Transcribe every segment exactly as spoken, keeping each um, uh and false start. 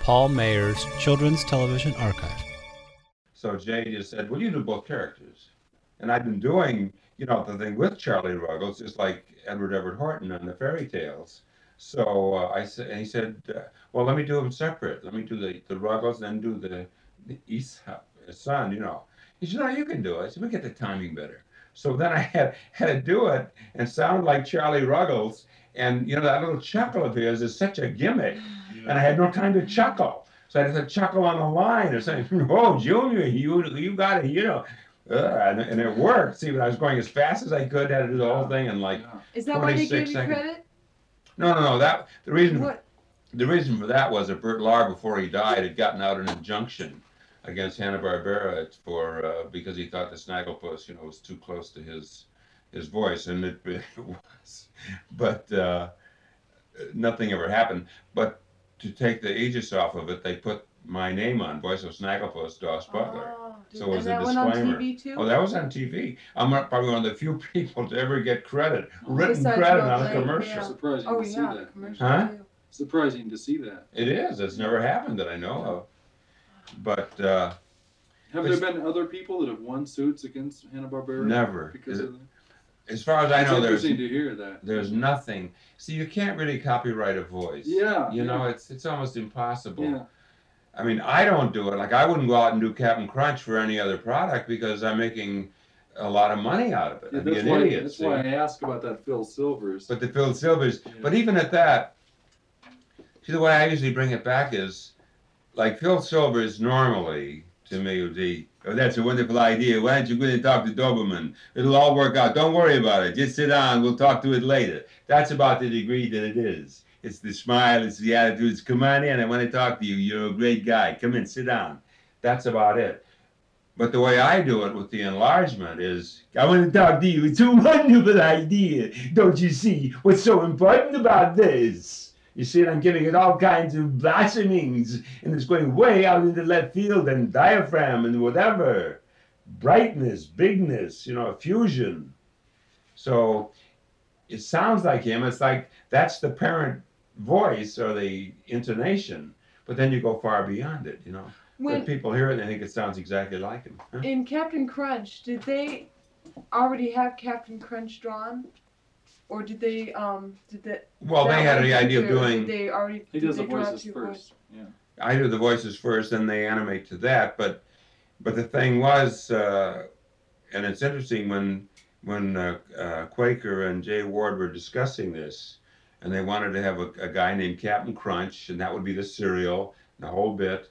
Paul Mayer's Children's Television Archive. So Jay just said, well, you do both characters. And I've been doing, you know, the thing with Charlie Ruggles, just like Edward Everett Horton on the fairy tales. So uh, I said, and he said, uh, well, let me do them separate. Let me do the, the Ruggles, then do the, the Aesop, his son, you know. He said, no, you can do it. I said, we get the timing better. So then I had, had to do it and sound like Charlie Ruggles. And, you know, that little chuckle of his is such a gimmick. Yeah. And I had no time to chuckle. So I had to chuckle on the line or saying, oh, Junior, you you got it, you know. Uh, and, and it worked. See, when I was going as fast as I could, had to do the whole thing in like Is that why they gave you seconds. credit? No, no, no. That the reason What? the reason for that was that Bert Lahr, before he died, had gotten out an injunction against Hanna-Barbera for uh, because he thought the Snagglepuss, you know, was too close to his his voice, and it, it was. But uh, nothing ever happened. But to take the aegis off of it, they put my name on, Voice of Snagglepuss, Doss Butler. Oh, So it was and a that went disclaimer. on T V too? Oh, that was on T V. I'm probably one of the few people to ever get credit, written Besides credit Bill on a Blake, commercial. yeah. Surprising Oh to see yeah, that. commercial Huh? too. Surprising to see that. It is. It's never happened that I know of. But uh, Have It's- there been other people that have won suits against Hanna-Barbera? never. Because of that? As far as I It's know, there's interesting to hear that. there's nothing. See, you can't really copyright a voice. Yeah. You know, yeah. it's it's almost impossible. Yeah. I mean, I don't do it. Like, I wouldn't go out and do Captain Crunch for any other product because I'm making a lot of money out of it. Yeah, I'd be that's an why, idiot. that's see? why I asked about that Phil Silvers. But the Phil Silvers, Yeah. but even at that, see, the way I usually bring it back is, like Phil Silvers normally, to me, would be, oh, that's a wonderful idea. Why don't you go and talk to Doberman? It'll all work out. Don't worry about it. Just sit down. We'll talk to it later. That's about the degree that it is. It's the smile. It's the attitude. It's come on in. I want to talk to you. You're a great guy. Come in. Sit down. That's about it. But the way I do it with the enlargement is, I want to talk to you. It's a wonderful idea. Don't you see what's so important about this? You see, I'm giving it all kinds of blossomings, and it's going way out into left field and diaphragm and whatever. Brightness, bigness, you know, fusion. So it sounds like him. It's like that's the parent voice or the intonation, but then you go far beyond it, you know. When But people hear it and they think it sounds exactly like him. Huh? in Captain Crunch, did they already have Captain Crunch drawn, or did they um did that? Well, that they had one the idea of picture, doing, Did they already? He did does the they draw it voices to your first. voice? Yeah. I do the voices first, then they animate to that. But but the thing was, uh, and it's interesting when when uh, uh, Quaker and Jay Ward were discussing this, and they wanted to have a, a guy named Captain Crunch, and that would be the cereal, the whole bit.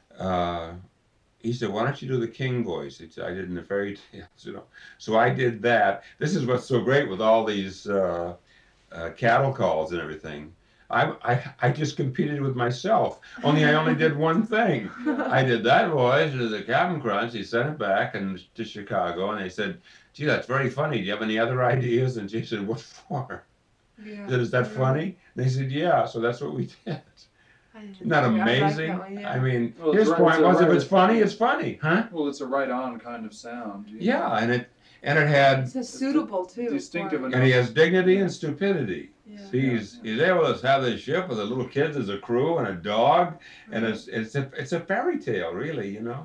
Uh, he said, "Why don't you do the king voice?" He said, I did in the fairy tales, you know. So I did that. This is what's so great with all these uh, uh, cattle calls and everything. I, I I just competed with myself. Only I only did one thing. I did that voice to the Captain Crunch. He sent it back and to Chicago, and they said, "Gee, that's very funny. Do you have any other ideas?" And she said, "What for?" Yeah. I said, "Is that Yeah. funny?" And they said, "Yeah." So that's what we did. I didn't- Isn't that yeah, I like amazing? that one, yeah. I mean, Well, his it's right- point it's a was, if right- it's funny, it's funny, huh? Well, it's a right-on kind of sound. you know. Yeah, and it and it had, It's a suitable too. distinctive for- enough. and he has dignity and stupidity. Yeah. He's Yeah. he's able to have this ship with the little kids as a crew and a dog, and it's it's a it's a fairy tale, really, you know.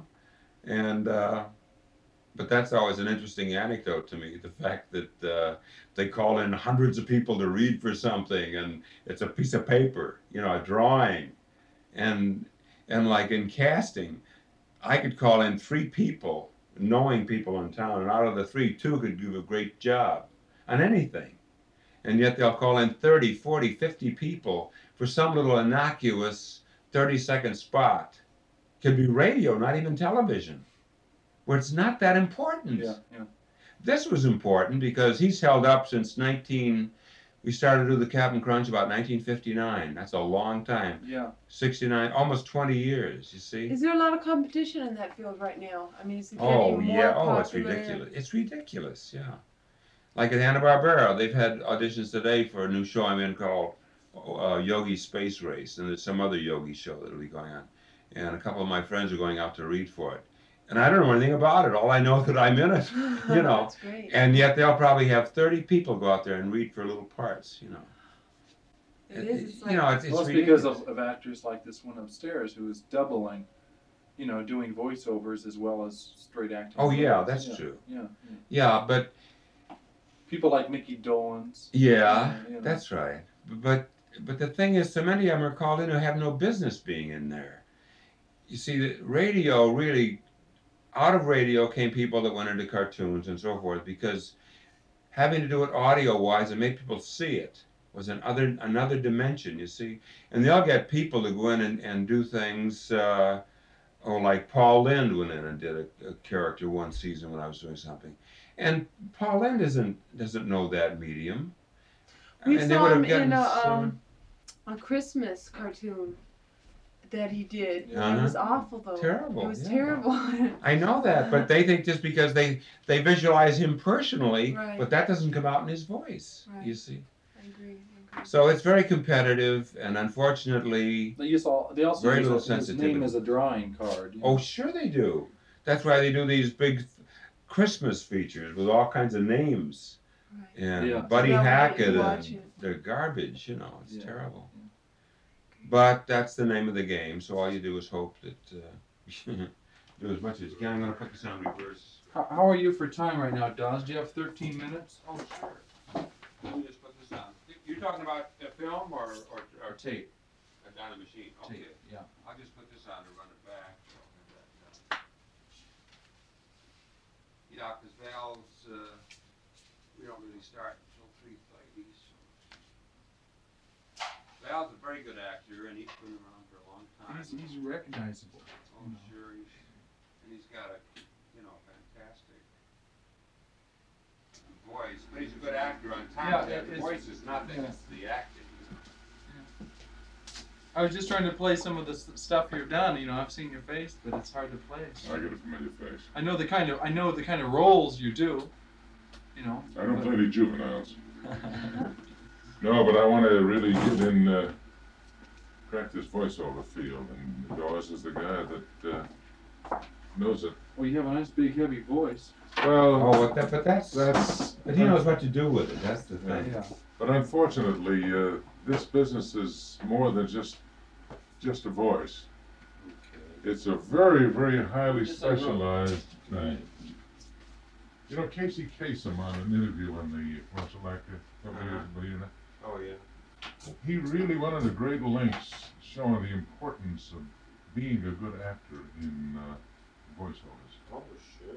And uh, but that's always an interesting anecdote to me, the fact that uh, they call in hundreds of people to read for something, and it's a piece of paper, you know, a drawing, and and like in casting, I could call in three people, knowing people in town, and out of the three, two could do a great job on anything. And yet they'll call in thirty, forty, fifty people for some little innocuous thirty second spot. Could be radio, not even television, where it's not that important. Yeah, yeah. This was important because he's held up since nineteen, we started to do the Captain Crunch about nineteen fifty-nine. That's a long time. Yeah. sixty-nine, almost twenty years, you see? Is there a lot of competition in that field right now? I mean, is it getting Oh, more yeah. Oh, it's popular? ridiculous. It's ridiculous, yeah. Like at Hanna-Barbera, they've had auditions today for a new show I'm in called uh, Yogi Space Race, and there's some other yogi show that'll be going on. And a couple of my friends are going out to read for it. And I don't know anything about it. All I know is that I'm in it, you know. That's great. And yet they'll probably have thirty people go out there and read for little parts, you know. It is. It's like, you know, it's, it's Well, it's because ridiculous. of, of actors like this one upstairs who is doubling, you know, doing voiceovers as well as straight acting. Oh yeah, roles. that's yeah. true. Yeah, yeah. Yeah, but People like Mickey Dolenz. yeah, you know. that's right. But but the thing is, so many of them are called in who have no business being in there. You see, the radio really, out of radio came people that went into cartoons and so forth, because having to do it audio-wise and make people see it was another another dimension. You see, and they'll get people to go in and, and do things. Uh, or like Paul Lynde went in and did a, a character one season when I was doing something, and Paul Lynde doesn't doesn't know that medium. we and they saw would him have gotten in a some- um a Christmas cartoon that he did. Uh-huh. It was awful though. Terrible, It was yeah. terrible. I know that, but they think just because they they visualize him personally, Right. but that doesn't come out in his voice. Right. You see, I agree. I agree. so it's very competitive, and unfortunately, They use all. They also Very use little his name sensitivity. as a drawing card. you oh know. sure they do. That's why they do these big Christmas features with all kinds of names. Right. And Yeah. Buddy Yeah, we Hackett, didn't and watch it. they're garbage, you know, it's Yeah. terrible. But that's the name of the game, so all you do is hope that uh, you do as much as you can. I'm going to put this on reverse. How, how are you for time right now, Dawes? Do you have thirteen minutes? Oh, sure. Let me just put this on. You're talking about a film or, or, or Tape. on a machine? Okay. Tape. Yeah. I'll just put this on and run it back. Yeah, because Val's, uh, we don't really start until three thirty. So. Val's a very good actor, and he's been around for a long time. He's, he's recognizable. Oh, sure, he's, and he's got a, you know, fantastic voice. But he's a good actor on top Yeah, of that. it The is- voice is nothing, yeah. it's the acting. I was just trying to play some of the s- stuff you've done. You know, I've seen your face, but it's hard to play. I get a familiar face. I know the kind of I know the kind of roles you do. You know. I don't play any juveniles. No, but I want to really get in, uh, crack this voiceover field, and Dawes is the guy that uh, knows it. Well, you have a nice big heavy voice. Well, Oh, but that, but that's, that's. but he knows what to do with it, that's the thing. Yeah. But unfortunately, uh, this business is more than just just a voice. It's a very, very highly It's a role. specialized thing. You know, Casey Kasem on an interview on the Martial Actor a couple years ago, you know, Oh, yeah. he really went into great lengths showing the importance of being a good actor in uh, voiceovers. Oh, sure.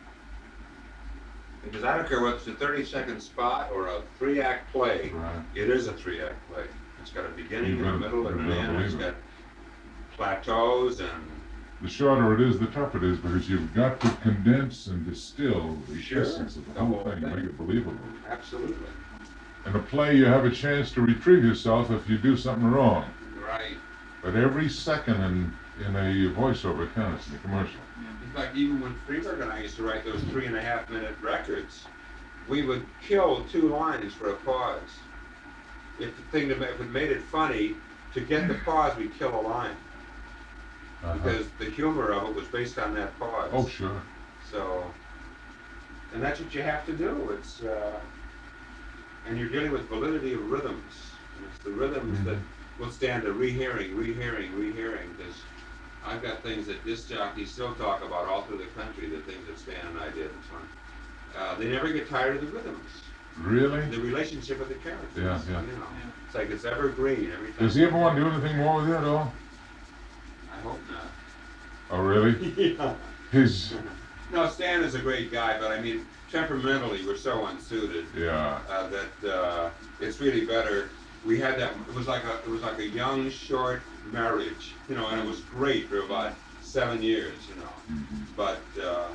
Because I don't care whether it's a thirty second spot or a three act play, Right. it is a three act play. It's got a beginning, You a better- middle, and you an better end. It's believe got plateaus and. The shorter it is, the tougher it is, because you've got to condense and distill the Sure. essence of the The whole whole thing, thing. make it believable. Absolutely. In a play, you have a chance to retrieve yourself if you do something wrong. Right. But every second in, in a voiceover counts in a commercial. In fact, even when Freeberg and I used to write those three and a half minute records, we would kill two lines for a pause. If the thing that ma- if it made it funny, to get the pause, we'd kill a line. Uh-huh. Because the humor of it was based on that pause. Oh, sure. So, and that's what you have to do. It's, uh, and you're dealing with validity of rhythms. And it's the rhythms Mhm. that will stand a rehearing, rehearing, rehearing. Because I've got things that disc jockeys still talk about all through the country, the things that Stan and I did and so on. Uh, they never get tired of the rhythms, Really? the relationship of the characters. Yeah, yeah. You know, it's like it's evergreen every time. Does he ever want to do anything more with it at all? I hope not. Oh, really? Yeah. His, No, Stan is a great guy, but I mean, temperamentally, we're so unsuited yeah. uh, that uh, it's really better. We had that. It was like a. It was like a young, short marriage, you know, and it was great for about seven years, you know. Mhm. But uh,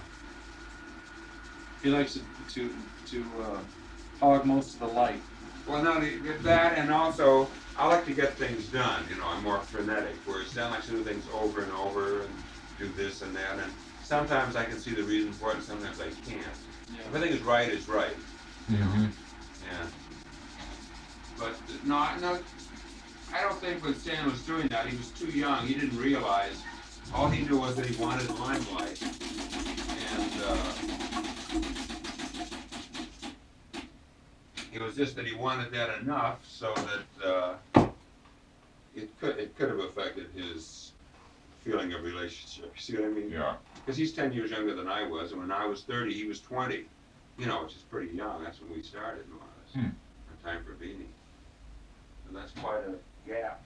He likes to to, to uh, hog most of the light. well, not only that, and also I like to get things done. You know, I'm more frenetic. Whereas Stan likes to do things over and over and do this and that. And sometimes I can see the reason for it, and sometimes I can't. If everything is right, it's right. Mm-hmm. Yeah. But no, no, I don't think when Stan was doing that, he was too young. He didn't realize. All he knew was that he wanted limelight, and uh, it was just that he wanted that enough so that uh, it could it could have affected his feeling of relationship. You see what I mean? Yeah. Because he's ten years younger than I was, and when I was thirty, he was twenty. You know, which is pretty young. That's when we started, more or less. Hmm. A time for Beanie. And that's quite a gap.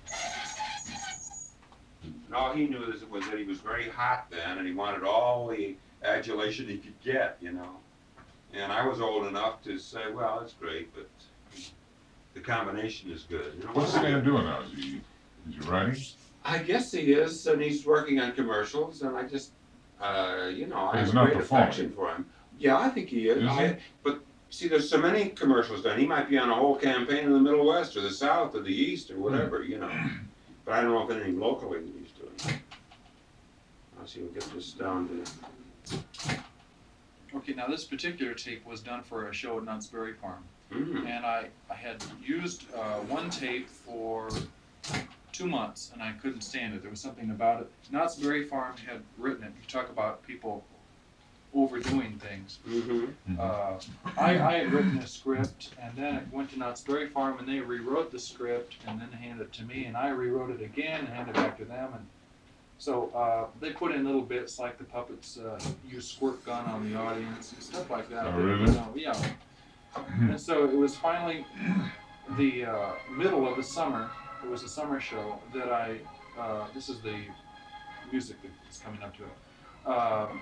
And all he knew is, was that he was very hot then, and he wanted all the adulation he could get, you know. And I was old enough to say, well, that's great, but the combination is good. You know, What's Stan doing now? Is he, is he writing? I guess he is, and he's working on commercials, and I just, uh, you know, I He's have not great performing. affection for him. Yeah, I think he is. Is I, he? but see, there's so many commercials done. He might be on a whole campaign in the Middle West or the South or the East or whatever, you know. But I don't know if anything locally that he's doing. Let's see, we'll get this down to. Okay, now this particular tape was done for a show at Knott's Berry Farm. Mm. And I, I had used uh, one tape for two months and I couldn't stand it. There was something about it. Knott's Berry Farm had written it. You talk about people overdoing things. Mm-hmm. Uh, I, I had written a script and then it went to Knott's Berry Farm and they rewrote the script and then handed it to me and I rewrote it again and handed it back to them. And so uh, they put in little bits like the puppets uh, use squirt gun on the audience and stuff like that. Oh, But, really? you know, yeah. And so it was finally the uh, middle of the summer. It was a summer show that I. Uh, this is the music that's coming up to it. Um,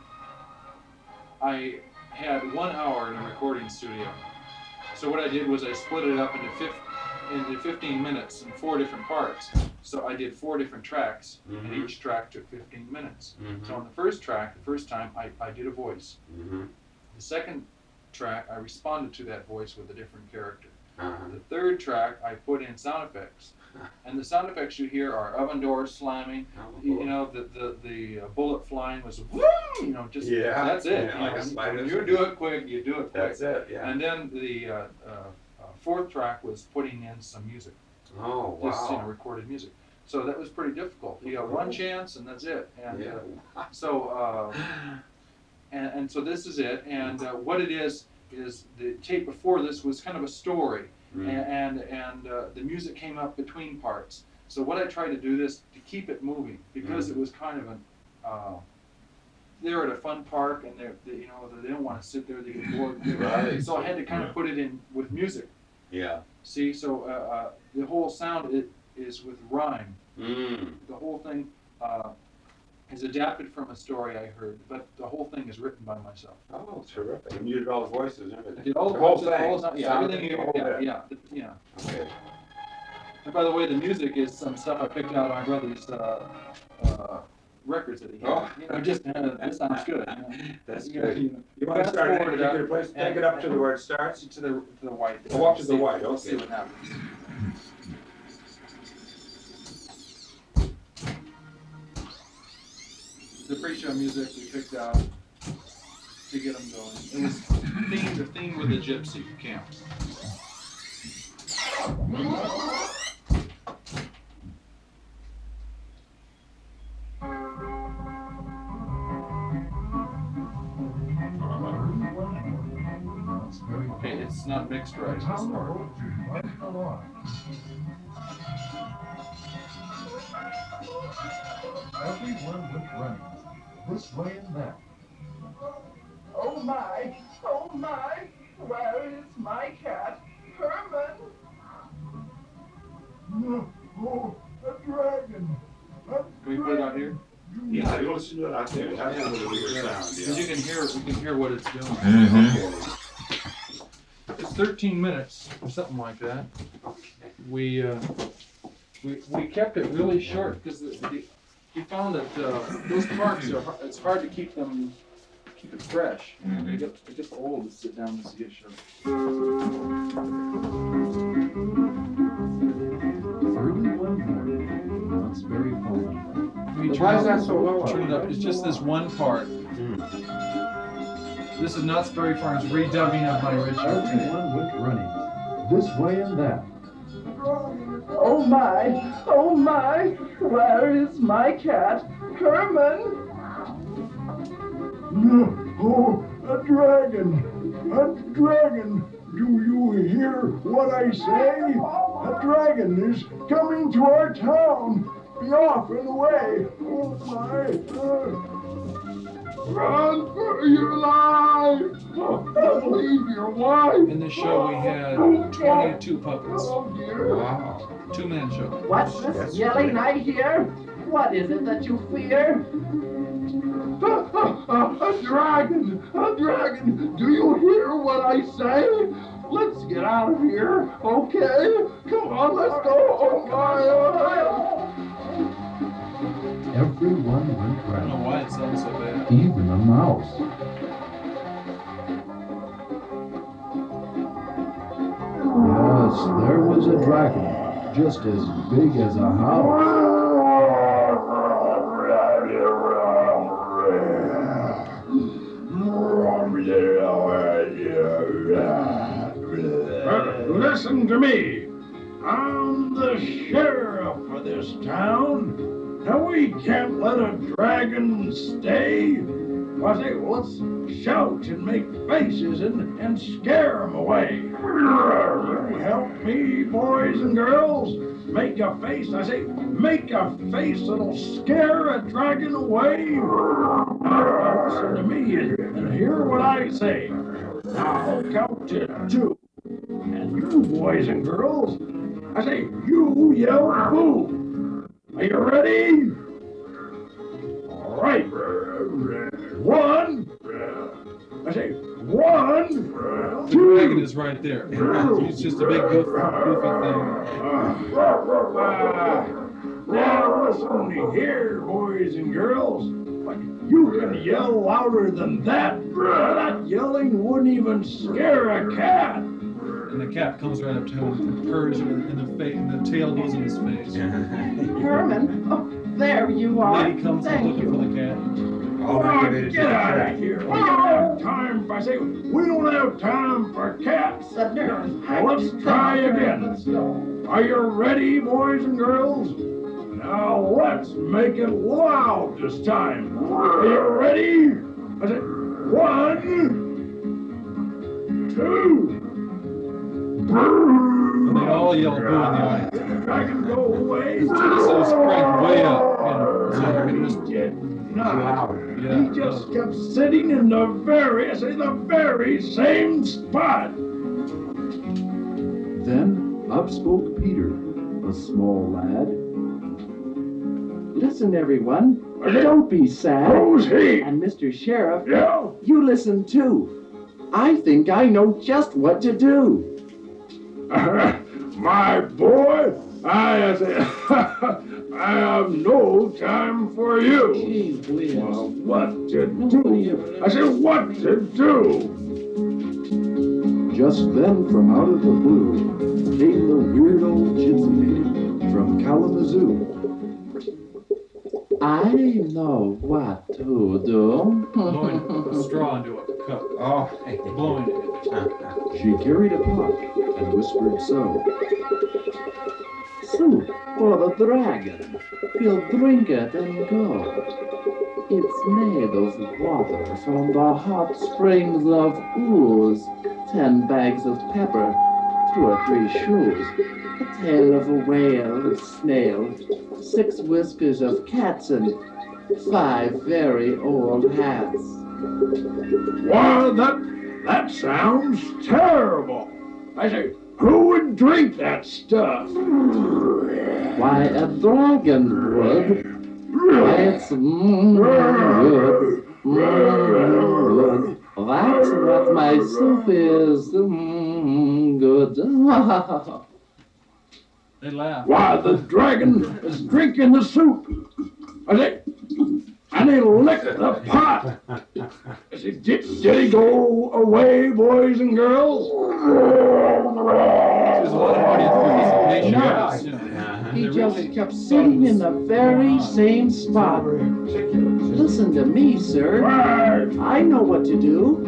I had one hour in a recording studio. So what I did was I split it up into fif- into fifteen minutes in four different parts. So I did four different tracks, Mhm. and each track took fifteen minutes. Mhm. So on the first track, the first time, I, I did a voice. Mm-hmm. The second track, I responded to that voice with a different character. Uh-huh. The third track, I put in sound effects. And the sound effects you hear are oven doors slamming, Oh, you know, the, the, the uh, bullet flying was woo, you know, just, Yeah, that's it. yeah, You like know, a spider. when you do it quick, you do it quick. That's it, yeah. And then the uh, uh, uh, fourth track was putting in some music, Oh, just, you know, wow. recorded music. So that was pretty difficult. You got one chance and that's it. And Yeah. uh, so, uh, and, and so this is it. And uh, what it is, is the tape before this was kind of a story. Mm. And, and, and uh, the music came up between parts. So what I tried to do this to keep it moving, because Mm. it was kind of an, uh, they're at a fun park and they're, they, you know, they don't want to sit there, they get bored. Right. So I had to kind of put it in with music. Yeah. See, so uh, uh, the whole sound it is with rhyme. Mm. The whole thing uh, is adapted from a story I heard, but the whole thing is written by myself. Oh, terrific. And you did all the voices and everything. I did all the, The whole voices, all the thing. sound, yeah, Sound everything. the You, whole yeah, bit. yeah, the- yeah. Okay. And by the way, the music is some stuff I picked out of my brother's uh, uh, records that he had. Oh. You know, just uh, this sounds good. You know. That's You good. know, you know, You want to fast start it? forward You it could up place, take and- it up to the where it starts? to the to the white. Oh, up to the See- white, See okay. what happens. The pre-show music we picked out to get them going. It was themed, the theme with the gypsy camp. Okay, it's not mixed right. This part. Everyone went running, this way and that. Oh my, oh my, where is my cat, Herman? No, oh, a dragon! A Can we put it out here? Yeah, you listen to it out there. Have a little bigger sound, Because you yeah. can hear, you can hear what it's doing. Mm-hmm. It's thirteen minutes or something like that. We uh, we we kept it really short because we found that uh, those parts are har- it's hard to keep them keep it fresh. Mhm. They get they get old to sit down and see a show. Early one morning, Knott's Berry Farm. We Why is turn that so low? turn it up. It's just this one part. This is Knott's Berry Farm's redubbing of my original tape. Everyone went running, this way and that. Oh my, oh my, where is my cat, Herman? No, oh, a dragon! A dragon! Do you hear what I say? A dragon is coming to our town. Be off and away. Oh my. Uh, run for your life. Oh, don't leave your wife. In this show, we had twenty-two puppets. Oh dear. Wow. Two man show. What's this That's yelling great. I hear? What is it that you fear? A dragon! A dragon! Do you hear what I say? Let's get out of here, okay? Come on, let's go! Oh my! Oh my. Everyone went I don't know round, why it sounds so bad. even a mouse. Yes, there was a dragon, just as big as a house. Uh, listen to me. I'm the sheriff of this town. Now we can't let a dragon stay. I say, let's shout and make faces and, and scare him away. You help me, boys and girls. Make a face. I say, make a face that'll scare a dragon away. Now listen to me and, and hear what I say. I'll count to two. And you boys and girls, I say, you yell boo. Are you ready? All right. One. I say, one. The dragon is right there. It's just a big goofy, goofy thing. Uh, now listen here, boys and girls. You can yell louder than that. That yelling wouldn't even scare a cat. And the cat comes right up to him and purrs in the face, and the tail goes in his face. Herman, oh, there you The are. lady comes Thank looking for you. the cat. Oh, Oh, it is get out okay. of here. We don't have time for, I say, we don't have time for cats. The nurse. Now let's try again. Let's go. Are you ready, boys and girls? Now let's make it loud this time. Are you ready? I say, one, two. And they all yell boo in the audience. I can go away. So this is cranked way up. You know, so you just, He did not. yeah. He just kept sitting in the very, I say, the very same spot. Then up spoke Peter, a small lad. Listen, everyone. Don't be sad. Who's he? And Mister Sheriff, Yeah. you listen too. I think I know just what to do. My boy, I, I say, I have no time for you. Gee whiz. Well, what to do? I said, what to do? Just then, from out of the blue, came the weird old gypsy lady from Kalamazoo. I know what to do. Blowing a straw into a cup. Oh. Blowing it. She carried a pot and whispered so. Soup for the dragon. He'll drink it and go. It's made of water from the hot springs of ooze. Ten bags of pepper, two or three shoes. A tail of a whale, a snail, six whiskers of cats, and five very old hats. Well, that, that sounds terrible. I say, who would drink that stuff? Why, a dragon would. Why, it's mm, good. Mm, good. That's what my soup is. Mm, good. They laugh. Why, the dragon is drinking the soup. I say, and he licked the pot. I say, did, did he go away, boys and girls? There's a lot of audience participation. No. It's, you know, He they're just really- kept sitting in the very same spot. Listen to me, sir. Why, I know what to do.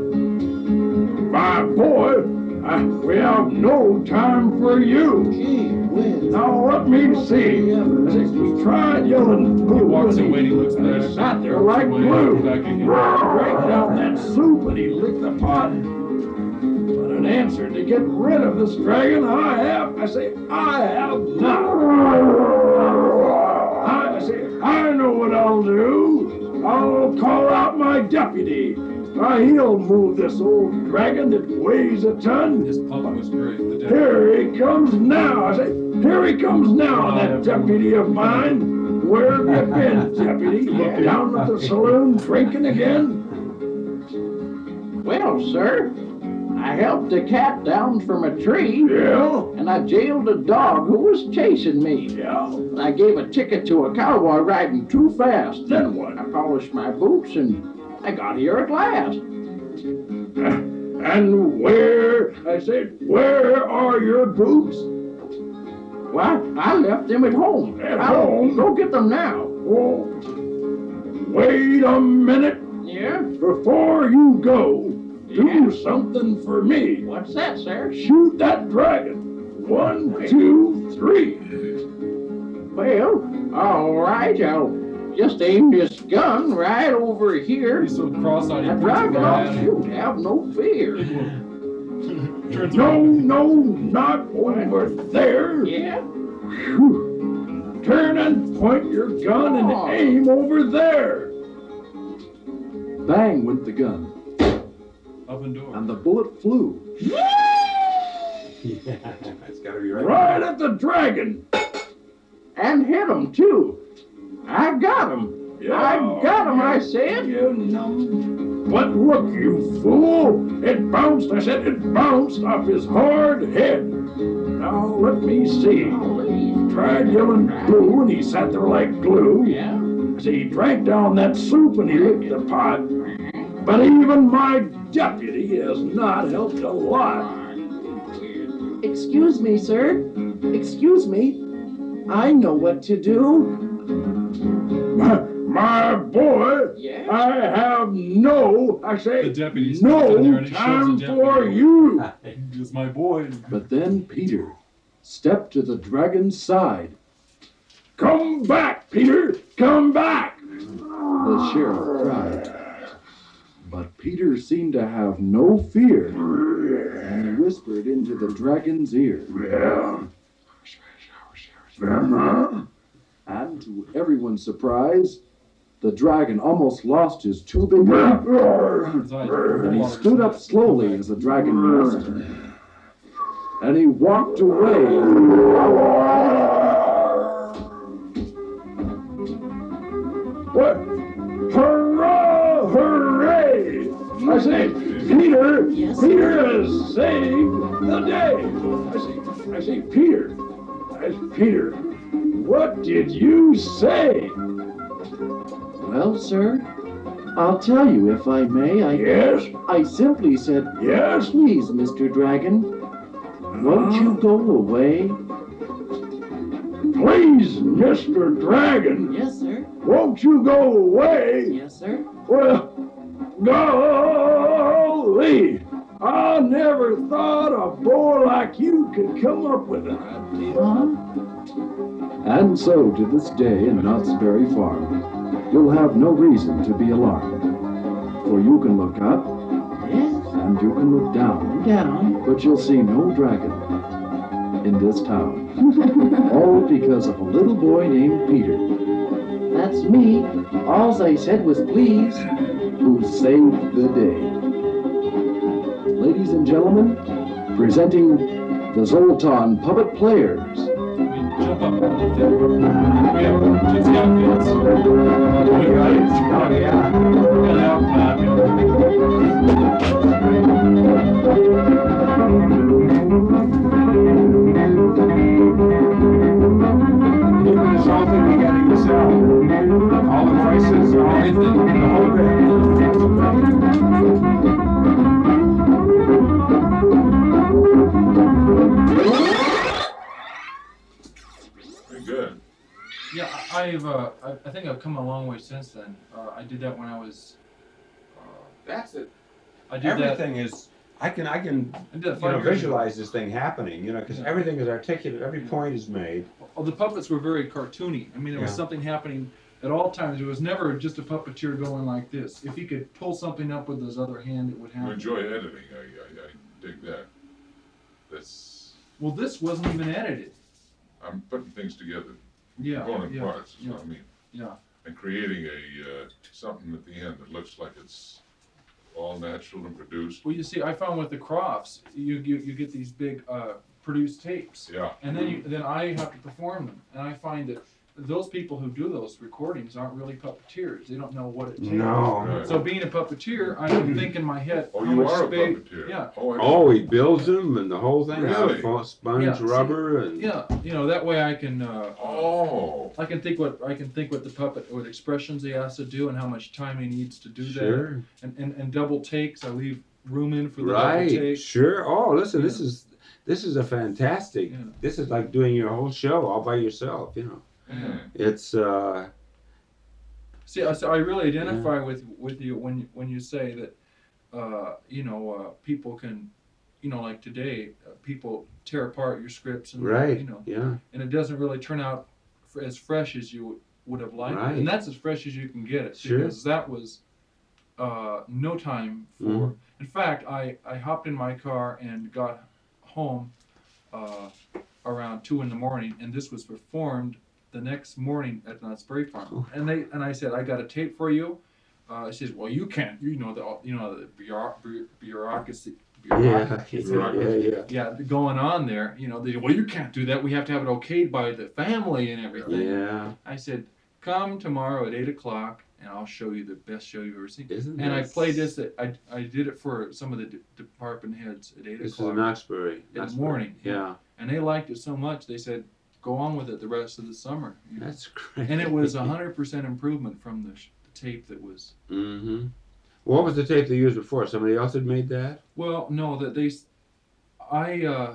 my boy, uh, we have no time for you. Gee whiz. Now let me see. I say, we tried yelling. He walks away and he looks And back. he sat there like Away, glue. back again. Drank down that soup and he licked the pot. But it answer to get rid of this dragon. I have, I say, I have not. I say, I know what I'll do. I'll call out my deputy. Uh, he'll move this old dragon that weighs a ton. His puppet was great. The deputy. Here he comes now. I say, here he comes now, that deputy of mine. Where have you been, deputy? Down at the saloon drinking again? Well, sir, I helped a cat down from a tree, Yeah? and I jailed a dog who was chasing me. Yeah? And I gave a ticket to a cowboy riding too fast. Then what? I polished my boots, and I got here at last. And where, I said, where are your boots? Well, I left them at home. At I'll home? Go get them now. Oh, wait a minute. Yeah? Before you go, do Yeah. something for me. What's that, sir? Shoot that dragon. One, two, three. Well, all right, I'll just aim this gun right over here. He's so cross-eyed. he That puts it dragon right will at him. shoot. Have no fear. Turns No, around. no, not over there. Yeah? Whew. Turn and point your gun and Oh. aim over there. Bang went the gun, Open door. and the bullet flew. Yeah, that's gotta be right. Right at the dragon. And hit him, too. I got him. I got him, I said. You know. But look, you fool. It bounced, I said it bounced off his hard head. Now let me see. Tried yelling blue and he sat there like glue. Yeah? See, he drank down that soup and he licked the pot. But even my deputy has not helped a lot. Excuse me, sir. Excuse me. I know what to do. My, my boy, Yes? I have no, I The say, deputy steps in there no and he shows time the for deputy. you. He's my boy. But then Peter stepped to the dragon's side. Come back, Peter, come back. The sheriff cried. But Peter seemed to have no fear, and he whispered into the dragon's ear. Yeah. Uh-huh. And to everyone's surprise, the dragon almost lost his two big eyes, His eyes full of and he water. stood up slowly as the dragon rested. And he walked away. What? Hurrah! Hooray! I say, Peter, Yes? Peter has saved the day. I say, I say, Peter, I say, Peter, what did you say? Well, sir, I'll tell you if I may. I, Yes, I simply said, yes. please, Mister Dragon, won't you go away? Please, Mister Dragon, Yes, sir. won't you go away? Yes, sir. Well, golly, I never thought a boy like you could come up with an idea. Huh? And so, to this day in Knott's Berry Farm, you'll have no reason to be alarmed. For you can look up Yes. and you can look down, Down. but you'll see no dragon in this town. All because of a little boy named Peter, That's me. All I said was please. who saved the day. Ladies and gentlemen, presenting the Zoltan Puppet Players. We jump up on the thing. We have gypsy outfits. Oh, yeah. And out This whole thing we gotta use out. All the voices, all everything, the whole bit. Very good. Yeah, I- I've, uh, I, I think I've come a long way since then. Uh, I did that when I was, uh, That's it. I did that, Everything is, I can, I can, I did that you know, five years ago. visualize this thing happening, you know, because Yeah. everything is articulate, every point is made. Oh, the puppets were very cartoony. I mean, there was Yeah. something happening at all times. It was never just a puppeteer going like this. If he could pull something up with his other hand, it would You happen. enjoy editing. I, I, I dig that. That's, Well, this wasn't even edited. I'm putting things together, Yeah, component yeah, parts, is yeah, what I mean. yeah. And creating a, uh, something at the end that looks like it's all natural and produced. Well, you see, I found with the Crofts, you, you, you get these big, uh, produced tapes. Yeah. And then you, then I have to perform them. And I find that those people who do those recordings aren't really puppeteers. They don't know what it takes. No. Right. So being a puppeteer, I can think in my head, Oh, how you much are a space- puppeteer? Yeah. Oh, I Oh, he builds them and the whole thing. Really? Out of sponge Yeah, see, rubber and. Yeah, you know, that way I can, uh, Oh, I can think what, I can think what the puppet, what expressions he has to do and how much time he needs to do that. Sure. And, and, and double takes, I leave room in for the double Right. take. Sure. Oh, listen, this Yeah. is this is a fantastic. Yeah. This is like doing your whole show all by yourself. You know, Yeah. it's. uh See, I, so I really identify with, with you when, when you say that, uh, you know, uh, people can, you know, like today, uh, people tear apart your scripts and, Right. you know, Yeah. and it doesn't really turn out f- as fresh as you would have liked Right. it. And that's as fresh as you can get it. Sure. Because that was uh, no time for, Mhm. in fact, I, I hopped in my car and got home uh, around two in the morning, and this was performed the next morning at Knott's Berry Farm. Oh. And they and I said, I got a tape for you. Uh, he says, well, you can't, you know, the you know the bureau- bu- bureaucracy, Yeah. bureaucracy, Yeah. Yeah. yeah, going on there. You know, they, well, you can't do that. We have to have it okayed by the family and everything. Yeah. I said, come tomorrow at eight o'clock, and I'll show you the best show you've ever seen. Isn't And I this- played this. At, I I did it for some of the d- department heads at eight This is o'clock, Knoxbury. in the Knoxbury. morning. Yeah. and they liked it so much they said, go on with it the rest of the summer. you know. That's great. And it was a hundred percent improvement from the, sh- the tape that was. Mm-hmm. What was the tape they used before? Somebody else had made that? Well, no, that they, s- I, uh,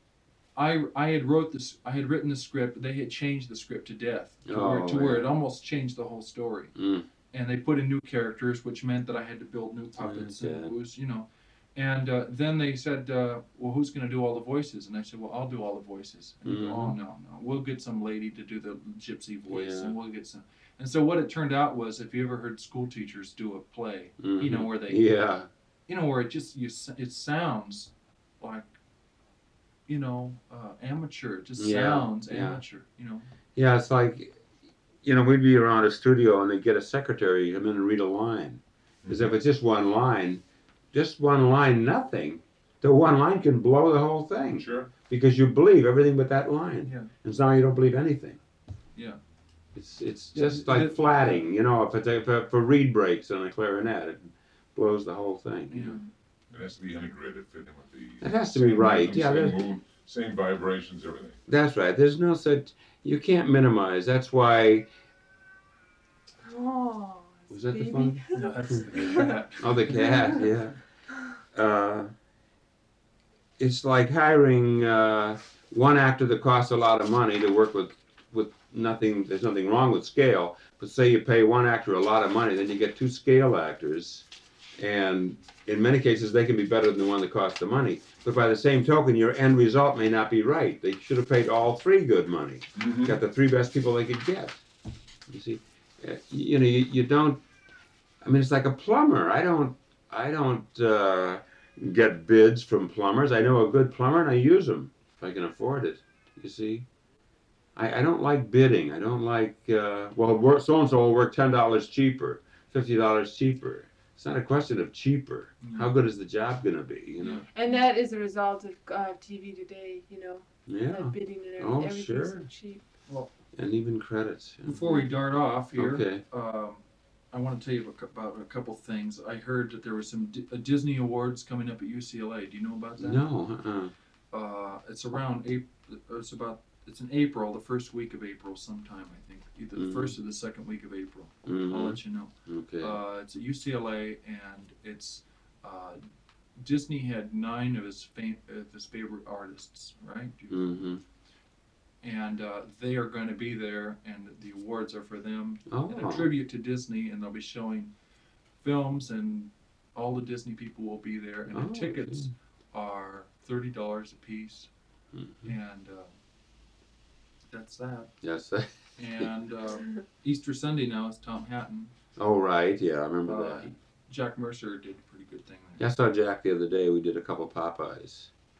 I, I had wrote this. I had written the script. They had changed the script to death to, where, Oh, to where yeah. it almost changed the whole story. Mm. And they put in new characters, which meant that I had to build new puppets. And Okay. it was, you know, and uh, then they said, uh, well, who's going to do all the voices? And I said, well, I'll do all the voices. And they go, oh Mhm. no, no, we'll get some lady to do the gypsy voice, Yeah. and we'll get some. And so what it turned out was, if you ever heard school teachers do a play, you know, Mhm. where they, Yeah. you know, where it just you, s- it sounds like, you know, uh, amateur. It just Yeah, sounds yeah. amateur. You know. Yeah, it's like, you know, we'd be around a studio and they'd get a secretary to come in and read a line. Because if it's just one line, just one line, nothing. The one line can blow the whole thing. Sure. Because you believe everything but that line. Yeah. And so now you don't believe anything. Yeah. It's it's Yeah, just like it- flatting, you know, if it's if, if a reed breaks on a clarinet, it blows the whole thing. Yeah. It has to be integrated, fit in with the. It has to be right, Same yeah, rhythm, there's- Same mood, same vibrations, everything. That's right. There's no such, you can't minimize. That's why, Oh, was that the baby. phone? No, that's the cat. Oh, the cat, yeah. Uh, it's like hiring uh, one actor that costs a lot of money to work with, with nothing, there's nothing wrong with scale, but say you pay one actor a lot of money, then you get two scale actors, and in many cases they can be better than the one that costs the money. But by the same token, your end result may not be right. They should have paid all three good money. Mm-hmm. Got the three best people they could get. You see, uh, you know, you, you don't. I mean, it's like a plumber. I don't. I don't uh, get bids from plumbers. I know a good plumber and I use them if I can afford it. You see, I, I don't like bidding. I don't like. Uh, well, so and so will work ten dollars cheaper, fifty dollars cheaper. It's not a question of cheaper. How good is the job gonna be? You know. And that is a result of uh, T V today, you know, Yeah. that bidding and everything. Oh, Everything's sure. so cheap. And even credits. yeah. Before we dart off here, Okay. um, I want to tell you a- about a couple things. I heard that there was some D- uh, Disney Awards coming up at U C L A. Do you know about that? No. Uh-uh. Uh, it's around April. It's about. It's in April, the first week of April, sometime I think, either the Mhm. first or the second week of April. I'll Mhm. let you know. Okay. Uh, it's at U C L A, and it's uh, Disney had nine of his fam- of his favorite artists, right? Mm-hmm. And uh, they are going to be there, and the awards are for them. Oh. And a tribute to Disney, and they'll be showing films, and all the Disney people will be there, and Oh, the tickets are thirty dollars a piece, Mhm. and uh, that's that. Yes. And um, Easter Sunday now is Tom Hatton. Oh, right. Yeah, I remember Uh, that. Jack Mercer did a pretty good thing there. Yeah, I saw Jack the other day. We did a couple Popeyes.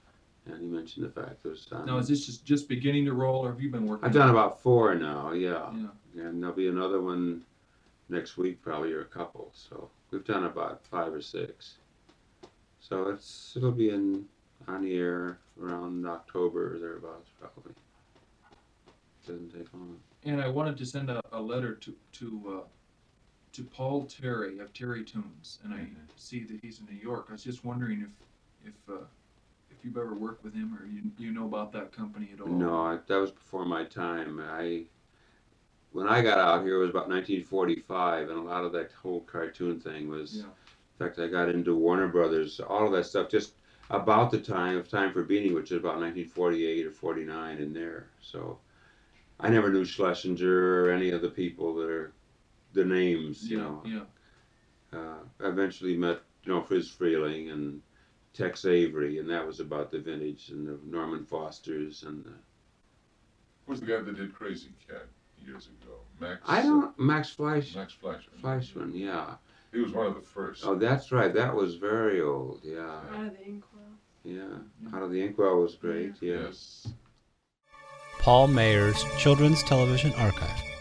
And he mentioned the fact there's. Um, Now, is this just, just beginning to roll, or have you been working? I've done about four now, yeah. Yeah. And there'll be another one next week, probably, or a couple. So we've done about five or six. So it's it'll be in on the air around October or thereabouts, probably. Doesn't take long. And I wanted to send a, a letter to to uh, to Paul Terry of Terry Tunes, and I see that he's in New York. I was just wondering if if uh, if you've ever worked with him, or you you know about that company at all. No, I, that was before my time. I when I got out here it was about nineteen forty-five, and a lot of that whole cartoon thing was. Yeah. In fact, I got into Warner Brothers, all of that stuff, just about the time of Time for Beanie, which is about nineteen forty-eight or forty-nine in there. So I never knew Schlesinger or any of the people that are the names, you Yeah, know. yeah. Uh, I eventually met, you know, Frizz Freeling and Tex Avery, and that was about the vintage, and the Norman Fosters and the... Who's the guy that did Crazy Cat years ago? Max. I don't... Max Fleisch, Uh, Max Fleischman. Fleischman, yeah. He was one of the first. Oh, that's right. That was very old, yeah. Out of the inkwell. Yeah. Out of the Inkwell was great, yeah. Yes. Paul Mayer's Children's Television Archive.